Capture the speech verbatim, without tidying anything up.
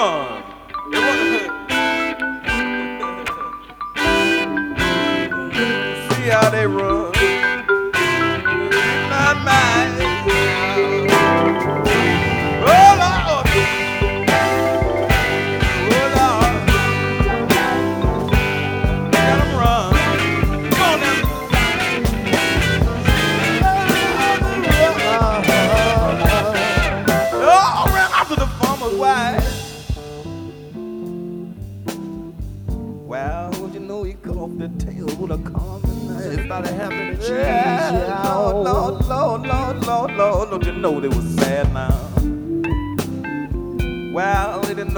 run. They wanna see how they run. My mind. Oh Lord. Oh Lord. Let them run. Come on now. Oh, ran after the farmer's wife. Well, would you know he cut off the tail with a common knife? It started having a cheese, yeah. Lord, Lord, Lord, Lord, Lord, Lord, don't you know they was sad now? Well,